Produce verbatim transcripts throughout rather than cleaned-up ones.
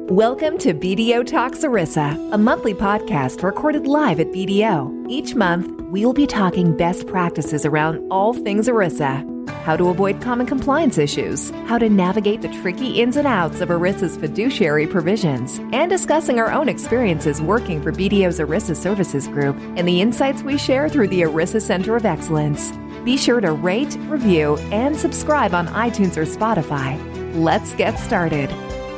Welcome to B D O Talks ERISA, a monthly podcast recorded live at B D O. Each month, we'll be talking best practices around all things ERISA, how to avoid common compliance issues, how to navigate the tricky ins and outs of ERISA's fiduciary provisions, and discussing our own experiences working for B D O's ERISA Services Group and the insights we share through the ERISA Center of Excellence. Be sure to rate, review, and subscribe on iTunes or Spotify. Let's get started.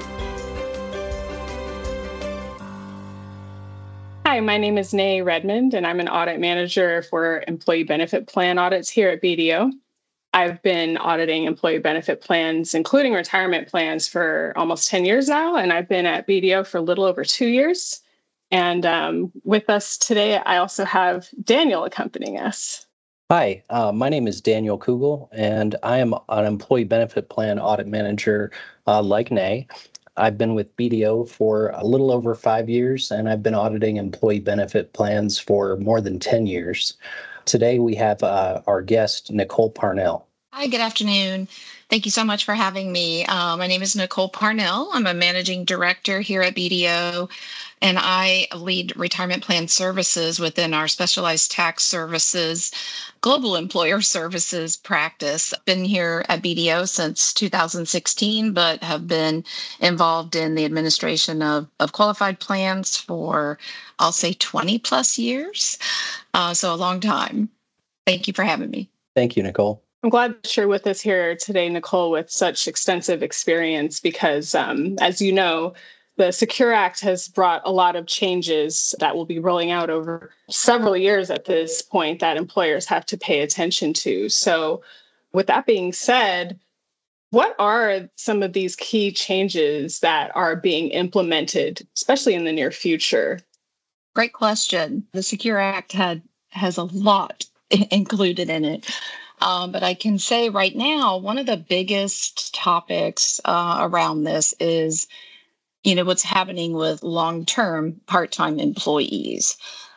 Hi, my name is Nay Redmond, and I'm an audit manager for employee benefit plan audits here at B D O. I've been auditing employee benefit plans, including retirement plans, for almost ten years now, and I've been at B D O for a little over two years. And um, with us today, I also have Daniel accompanying us. Hi, uh, my name is Daniel Kugel, and I am an employee benefit plan audit manager uh, like Nay. I've been with B D O for a little over five years, and I've been auditing employee benefit plans for more than ten years. Today, we have uh, our guest, Nicole Parnell. Hi, good afternoon. Thank you so much for having me. Uh, my name is Nicole Parnell. I'm a managing director here at B D O, and I lead retirement plan services within our specialized tax services, global employer services practice. I've been here at B D O since two thousand sixteen, but have been involved in the administration of, of qualified plans for, I'll say, twenty plus years. Uh, so a long time. Thank you for having me. Thank you, Nicole. I'm glad that you're with us here today, Nicole, with such extensive experience because, um, as you know, the Secure Act has brought a lot of changes that will be rolling out over several years at this point that employers have to pay attention to. So with that being said, what are some of these key changes that are being implemented, especially in the near future? Great question. The Secure Act had has a lot included in it. Um, but I can say right now, one of the biggest topics uh, around this is, you know, what's happening with long-term part-time employees.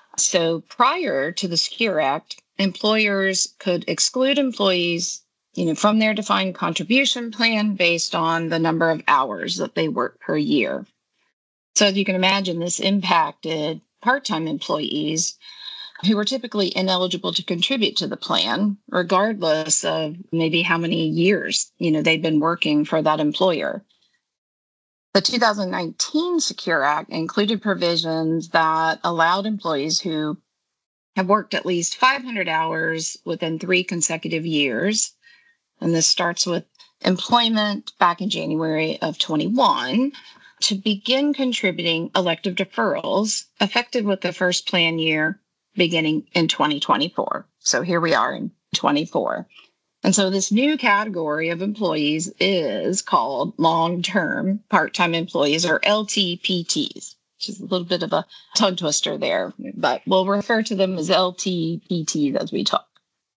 So prior to the Secure Act, employers could exclude employees, you know, from their defined contribution plan based on the number of hours that they work per year. So as you can imagine, this impacted part-time employees who were typically ineligible to contribute to the plan, regardless of maybe how many years, you know, they'd been working for that employer. The two thousand nineteen Secure Act included provisions that allowed employees who have worked at least five hundred hours within three consecutive years, and this starts with employment back in January of twenty-one, to begin contributing elective deferrals effective with the first plan year beginning in twenty twenty-four. So here we are in twenty-four. And so this new category of employees is called long-term part-time employees, or L T P Ts, which is a little bit of a tongue twister there, but we'll refer to them as L T P Ts as we talk.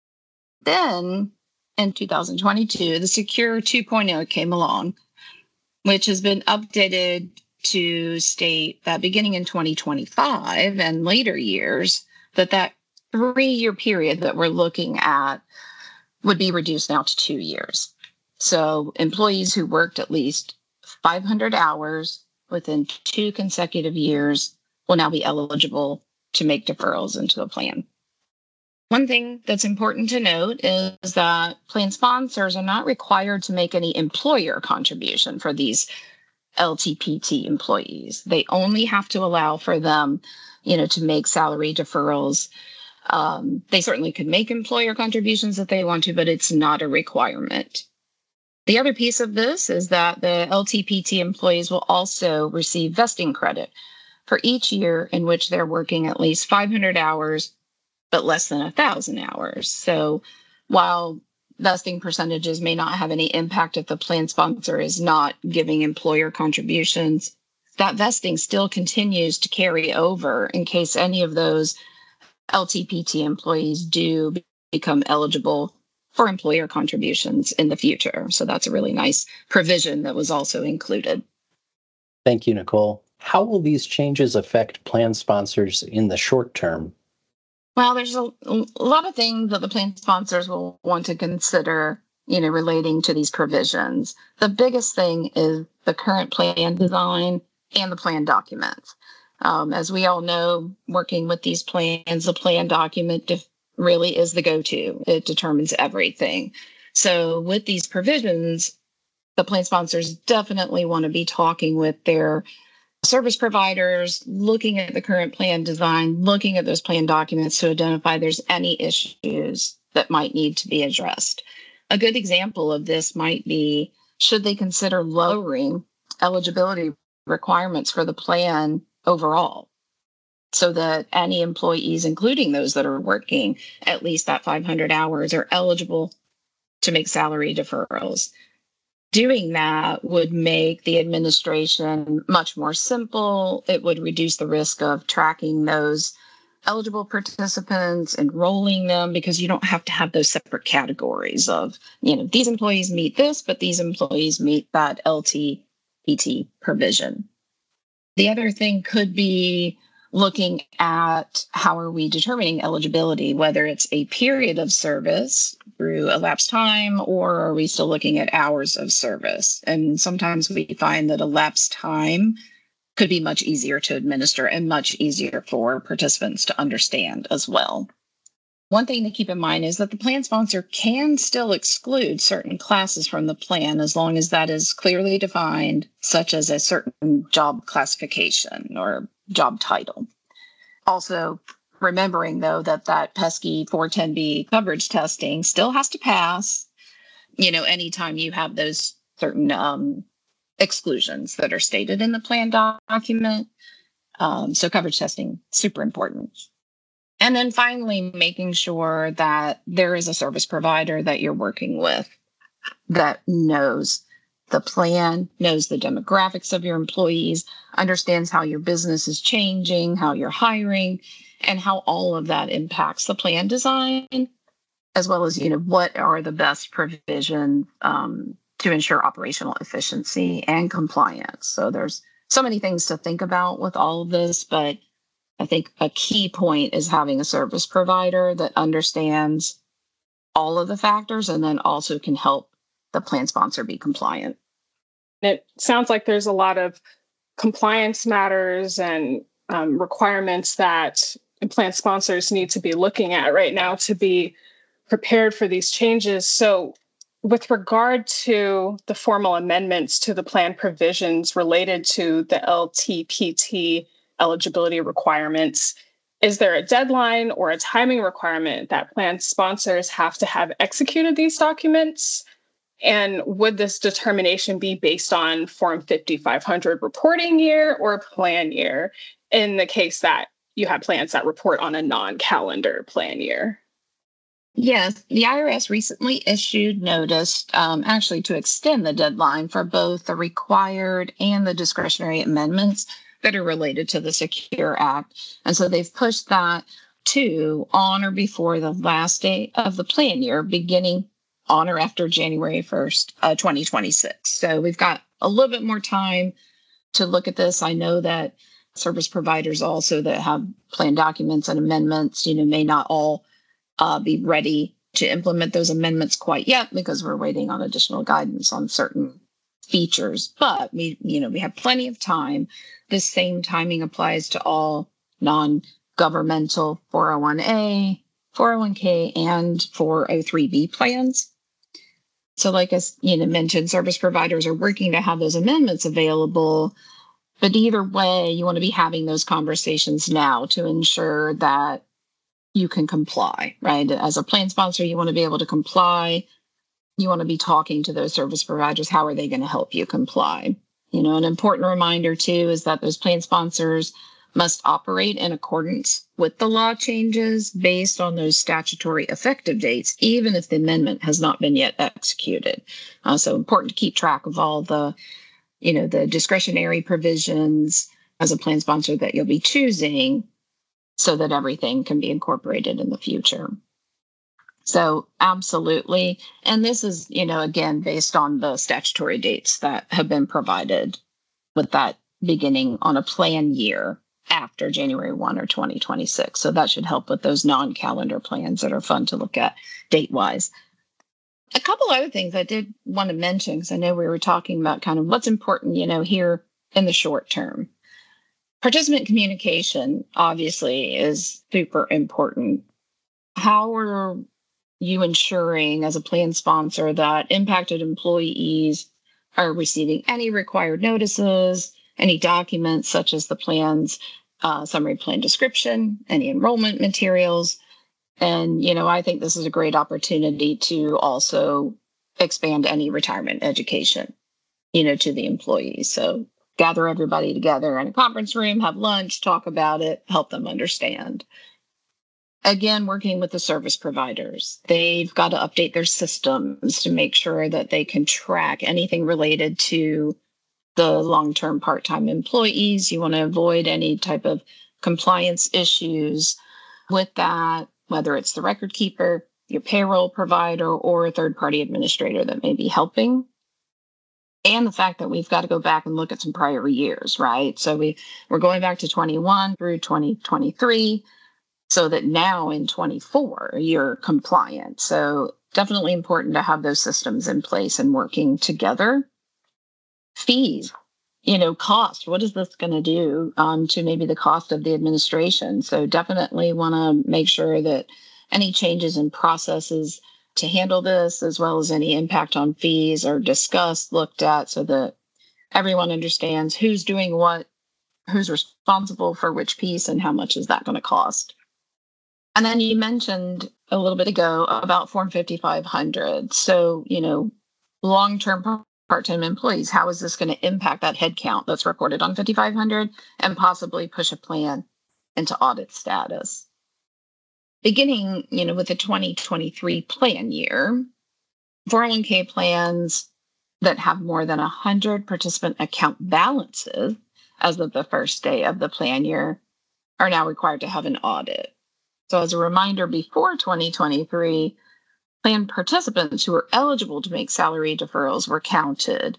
Then in two thousand twenty-two, the Secure two point oh came along, which has been updated to state that beginning in twenty twenty-five and later years, that that three-year period that we're looking at would be reduced now to two years. So employees who worked at least five hundred hours within two consecutive years will now be eligible to make deferrals into the plan. One thing that's important to note is that plan sponsors are not required to make any employer contribution for these L T P T employees. They only have to allow for them, you know, to make salary deferrals. Um, they certainly could make employer contributions if they want to, but it's not a requirement. The other piece of this is that the L T P T employees will also receive vesting credit for each year in which they're working at least five hundred hours, but less than one thousand hours. So while vesting percentages may not have any impact if the plan sponsor is not giving employer contributions, that vesting still continues to carry over in case any of those L T P T employees do become eligible for employer contributions in the future. So that's a really nice provision that was also included. Thank you, Nicole. How will these changes affect plan sponsors in the short term? Well, there's a, a lot of things that the plan sponsors will want to consider, you know, relating to these provisions. The biggest thing is the current plan design and the plan documents. Um, as we all know, working with these plans, the plan document def- really is the go-to. It determines everything. So with these provisions, the plan sponsors definitely want to be talking with their service providers, looking at the current plan design, looking at those plan documents to identify if there's any issues that might need to be addressed. A good example of this might be, should they consider lowering eligibility requirements for the plan overall, so that any employees, including those that are working at least that five hundred hours, are eligible to make salary deferrals. Doing that would make the administration much more simple. It would reduce the risk of tracking those eligible participants, enrolling them, because you don't have to have those separate categories of, you know, these employees meet this, but these employees meet that L T P T provision. The other thing could be looking at how are we determining eligibility, whether it's a period of service through elapsed time, or are we still looking at hours of service? And sometimes we find that elapsed time could be much easier to administer and much easier for participants to understand as well. One thing to keep in mind is that the plan sponsor can still exclude certain classes from the plan as long as that is clearly defined, such as a certain job classification or job title. Also, remembering, though, that that pesky four ten B coverage testing still has to pass, you know, anytime you have those certain um, exclusions that are stated in the plan document. Um, so coverage testing, super important. And then finally, making sure that there is a service provider that you're working with that knows the plan, knows the demographics of your employees, understands how your business is changing, how you're hiring, and how all of that impacts the plan design, as well as, you know, what are the best provisions um, to ensure operational efficiency and compliance. So there's so many things to think about with all of this, but I think a key point is having a service provider that understands all of the factors and then also can help the plan sponsor be compliant. It sounds like there's a lot of compliance matters and um, requirements that plan sponsors need to be looking at right now to be prepared for these changes. So with regard to the formal amendments to the plan provisions related to the L T P T eligibility requirements, is there a deadline or a timing requirement that plan sponsors have to have executed these documents? And would this determination be based on Form fifty-five hundred reporting year or plan year in the case that you have plans that report on a non-calendar plan year? Yes, the I R S recently issued notice um, actually to extend the deadline for both the required and the discretionary amendments that are related to the Secure Act. And so they've pushed that to on or before the last day of the plan year, beginning on or after January first, uh, twenty twenty-six. So we've got a little bit more time to look at this. I know that service providers also that have plan documents and amendments, you know, may not all uh, be ready to implement those amendments quite yet because we're waiting on additional guidance on certain features. But we, you know, we have plenty of time. This same timing applies to all non-governmental four oh one A, four oh one K, and four oh three B plans. So like I you know, mentioned, service providers are working to have those amendments available. But either way, you want to be having those conversations now to ensure that you can comply, right? As a plan sponsor, you want to be able to comply. You want to be talking to those service providers. How are they going to help you comply? You know, an important reminder, too, is that those plan sponsors must operate in accordance with the law changes based on those statutory effective dates, even if the amendment has not been yet executed. Uh, so important to keep track of all the, you know, the discretionary provisions as a plan sponsor that you'll be choosing so that everything can be incorporated in the future. So absolutely. And this is, you know, again, based on the statutory dates that have been provided with that beginning on a plan year after January first or twenty twenty-six. So that should help with those non-calendar plans that are fun to look at date-wise. A couple other things I did want to mention, because I know we were talking about kind of what's important, you know, here in the short term. Participant communication, obviously, is super important. How are you ensuring as a plan sponsor that impacted employees are receiving any required notices, any documents such as the plan's uh, summary plan description, any enrollment materials? And, you know, I think this is a great opportunity to also expand any retirement education, you know, to the employees. So gather everybody together in a conference room, have lunch, talk about it, help them understand. Again, working with the service providers, they've got to update their systems to make sure that they can track anything related to the long-term part-time employees. You want to avoid any type of compliance issues with that, whether it's the record keeper, your payroll provider, or a third-party administrator that may be helping. And the fact that we've got to go back and look at some prior years, right? So we, we're going back to twenty-one through twenty twenty-three, so that now in twenty-four, you're compliant. So definitely important to have those systems in place and working together. Fees, you know, cost. What is this going to do um, to maybe the cost of the administration? So definitely want to make sure that any changes in processes to handle this, as well as any impact on fees, are discussed, looked at, so that everyone understands who's doing what, who's responsible for which piece, and how much is that going to cost. And then you mentioned a little bit ago about Form fifty-five hundred. So, you know, long-term part-time employees, how is this going to impact that headcount that's recorded on fifty-five hundred and possibly push a plan into audit status? Beginning, you know, with the twenty twenty-three plan year, four oh one k plans that have more than one hundred participant account balances as of the first day of the plan year are now required to have an audit. So as a reminder, before twenty twenty-three, plan participants who were eligible to make salary deferrals were counted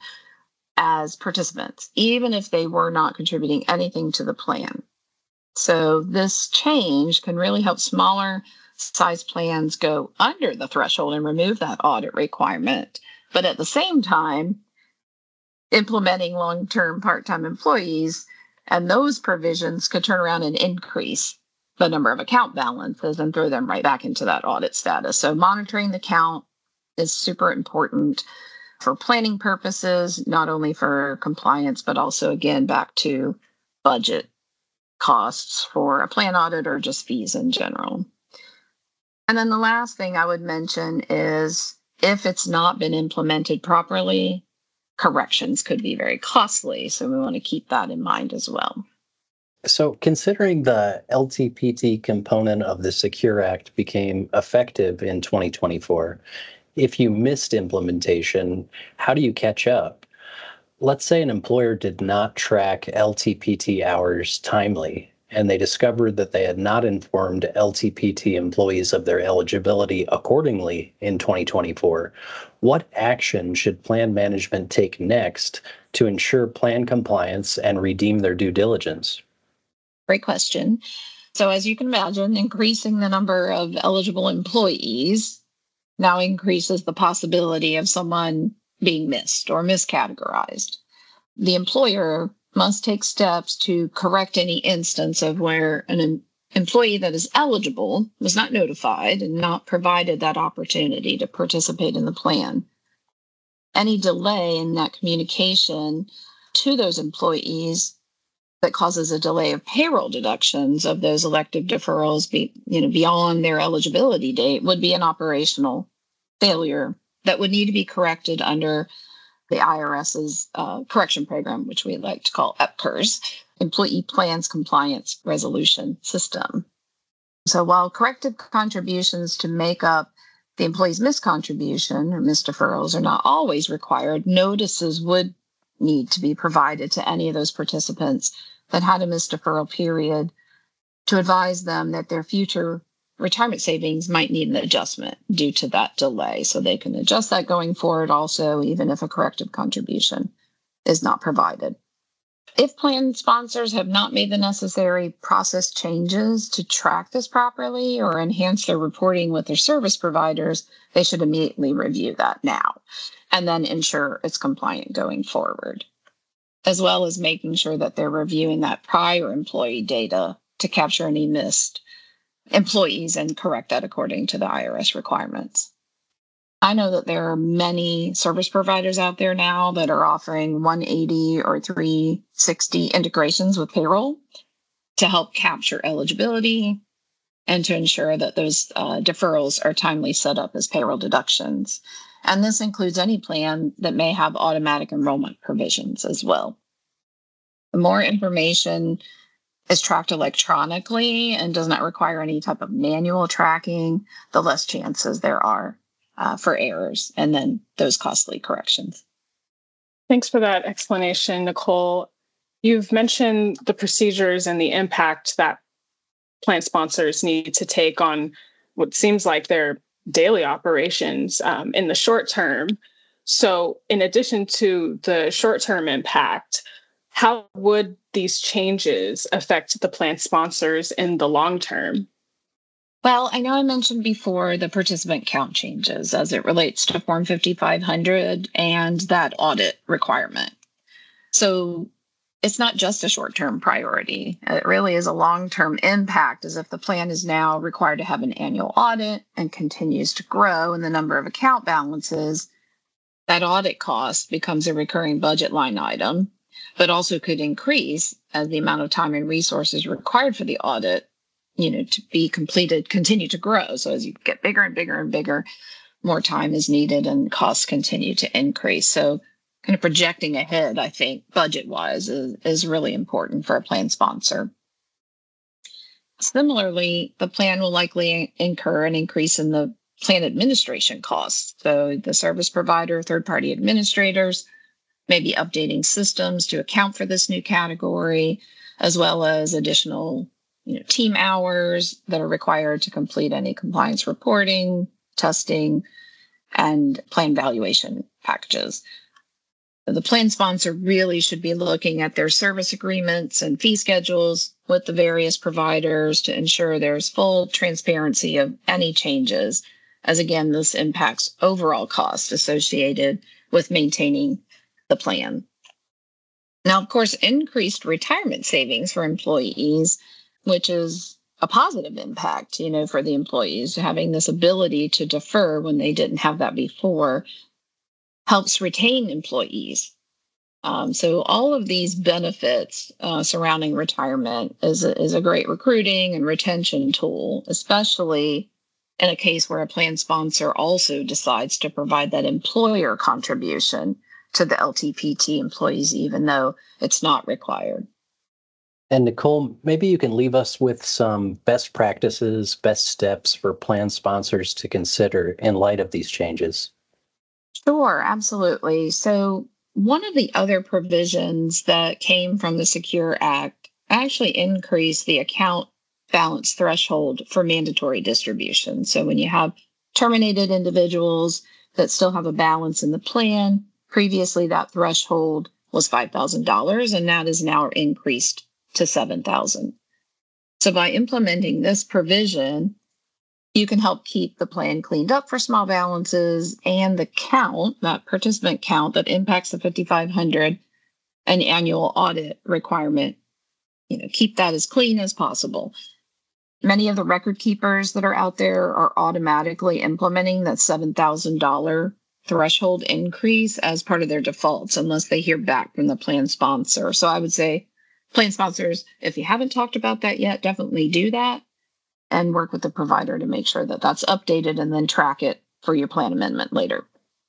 as participants, even if they were not contributing anything to the plan. So this change can really help smaller size plans go under the threshold and remove that audit requirement. But at the same time, implementing long-term part-time employees and those provisions could turn around and increase the number of account balances and throw them right back into that audit status. So monitoring the count is super important for planning purposes, not only for compliance, but also, again, back to budget costs for a plan audit or just fees in general. And then the last thing I would mention is if it's not been implemented properly, corrections could be very costly. So we want to keep that in mind as well. So considering the L T P T component of the Secure Act became effective in twenty twenty-four, if you missed implementation, how do you catch up? Let's say an employer did not track L T P T hours timely, and they discovered that they had not informed L T P T employees of their eligibility accordingly in twenty twenty-four. What action should plan management take next to ensure plan compliance and redeem their due diligence? Great question. So as you can imagine, increasing the number of eligible employees now increases the possibility of someone being missed or miscategorized. The employer must take steps to correct any instance of where an em- employee that is eligible was not notified and not provided that opportunity to participate in the plan. Any delay in that communication to those employees that causes a delay of payroll deductions of those elective deferrals be, you know, beyond their eligibility date would be an operational failure that would need to be corrected under the IRS's uh, correction program, which we like to call E P C R S, Employee Plans Compliance Resolution System. So while corrective contributions to make up the employee's miscontribution or misdeferrals are not always required, notices would need to be provided to any of those participants that had a misdeferral period to advise them that their future retirement savings might need an adjustment due to that delay. So they can adjust that going forward also, even if a corrective contribution is not provided. If plan sponsors have not made the necessary process changes to track this properly or enhance their reporting with their service providers, they should immediately review that now and then ensure it's compliant going forward. as well as making sure that they're reviewing that prior employee data to capture any missed employees and correct that according to the I R S requirements. I know that there are many service providers out there now that are offering one eighty or three sixty integrations with payroll to help capture eligibility and to ensure that those uh, deferrals are timely set up as payroll deductions. And this includes any plan that may have automatic enrollment provisions as well. The more information is tracked electronically and does not require any type of manual tracking, the less chances there are uh, for errors and then those costly corrections. Thanks for that explanation, Nicole. You've mentioned the procedures and the impact that plan sponsors need to take on what seems like their daily operations um, in the short term. So in addition to the short-term impact, how would these changes affect the plan sponsors in the long term? Well, I know I mentioned before the participant count changes as it relates to Form fifty-five hundred and that audit requirement. So it's not just a short-term priority. It really is a long-term impact, as if the plan is now required to have an annual audit and continues to grow in the number of account balances. That audit cost becomes a recurring budget line item, but also could increase as the amount of time and resources required for the audit, you know, to be completed continue to grow. So as you get bigger and bigger and bigger, more time is needed and costs continue to increase. So kind of projecting ahead, I think, budget-wise is, is really important for a plan sponsor. Similarly, the plan will likely incur an increase in the plan administration costs. So the service provider, third-party administrators may be updating systems to account for this new category, as well as additional you know, team hours that are required to complete any compliance reporting, testing, and plan valuation packages. The plan sponsor really should be looking at their service agreements and fee schedules with the various providers to ensure there's full transparency of any changes, as again, this impacts overall costs associated with maintaining the plan. Now, of course, increased retirement savings for employees, which is a positive impact, you know, for the employees, having this ability to defer when they didn't have that before, helps retain employees. Um, so all of these benefits uh, surrounding retirement is a, is a great recruiting and retention tool, especially in a case where a plan sponsor also decides to provide that employer contribution to the L T P T employees, even though it's not required. And Nicole, maybe you can leave us with some best practices, best steps for plan sponsors to consider in light of these changes. Sure, absolutely. So one of the other provisions that came from the Secure Act actually increased the account balance threshold for mandatory distribution. So when you have terminated individuals that still have a balance in the plan, previously that threshold was five thousand dollars, and that is now increased to seven thousand dollars. So by implementing this provision, you can help keep the plan cleaned up for small balances, and the count, that participant count that impacts the fifty-five hundred an annual audit requirement, you know, keep that as clean as possible. Many of the record keepers that are out there are automatically implementing that seven thousand dollars threshold increase as part of their defaults, unless they hear back from the plan sponsor. So I would say plan sponsors, if you haven't talked about that yet, definitely do that and work with the provider to make sure that that's updated and then track it for your plan amendment later.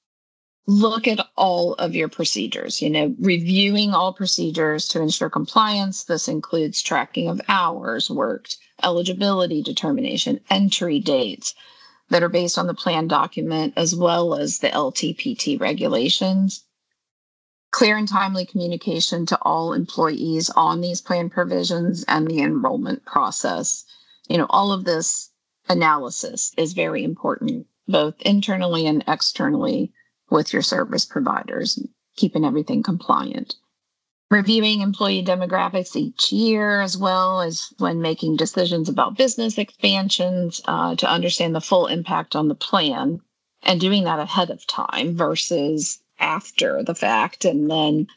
Look at all of your procedures, you know, reviewing all procedures to ensure compliance. This includes tracking of hours worked, eligibility determination, entry dates that are based on the plan document, as well as the L T P T regulations. Clear and timely communication to all employees on these plan provisions and the enrollment process. You know, all of this analysis is very important, both internally and externally with your service providers, keeping everything compliant. Reviewing employee demographics each year, as well as when making decisions about business expansions uh, to understand the full impact on the plan, and doing that ahead of time versus after the fact, and then,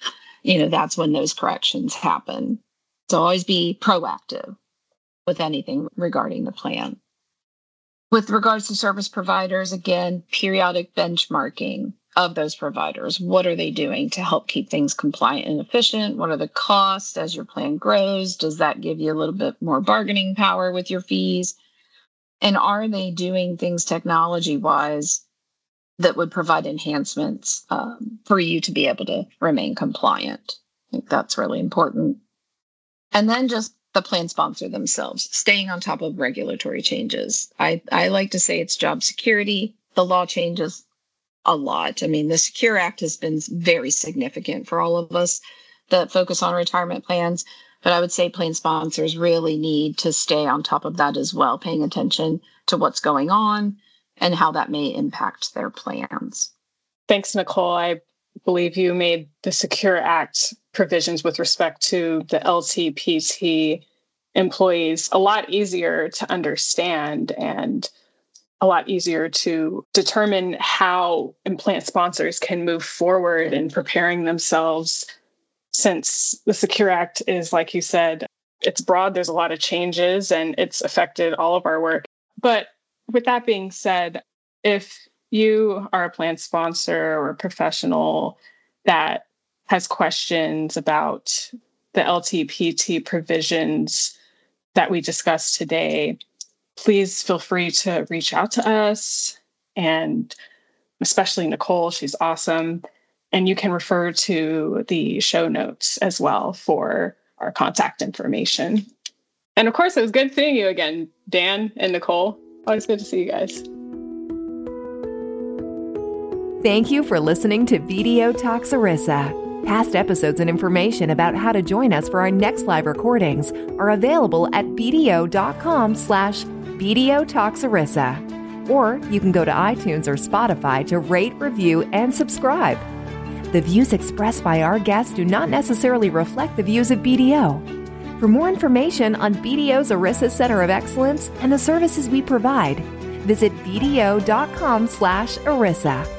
you know, that's when those corrections happen. So always be proactive with anything regarding the plan. With regards to service providers, again, periodic benchmarking of those providers. What are they doing to help keep things compliant and efficient? What are the costs as your plan grows? Does that give you a little bit more bargaining power with your fees? And are they doing things technology-wise that would provide enhancements um, for you to be able to remain compliant? I think that's really important. And then just the plan sponsor themselves, staying on top of regulatory changes. I, I like to say it's job security. The law changes a lot. I mean, the Secure Act has been very significant for all of us that focus on retirement plans. But I would say plan sponsors really need to stay on top of that as well, paying attention to what's going on and how that may impact their plans. Thanks, Nicole. I believe you made the Secure Act provisions with respect to the L T P T employees a lot easier to understand and a lot easier to determine how plan sponsors can move forward in preparing themselves, since the Secure Act is, like you said, it's broad, there's a lot of changes, and it's affected all of our work. But with that being said, if you are a plan sponsor or a professional that has questions about the L T P T provisions that we discussed today, please feel free to reach out to us, and especially Nicole, she's awesome. And you can refer to the show notes as well for our contact information. And of course, it was good seeing you again, Dan and Nicole. Always good to see you guys. Thank you for listening to B D O Talks ERISA. Past episodes and information about how to join us for our next live recordings are available at bdo.com slash BDO Talks ERISA. Or you can go to iTunes or Spotify to rate, review, and subscribe. The views expressed by our guests do not necessarily reflect the views of B D O. For more information on B D O's ERISA Center of Excellence and the services we provide, visit bdo.com slash ERISA.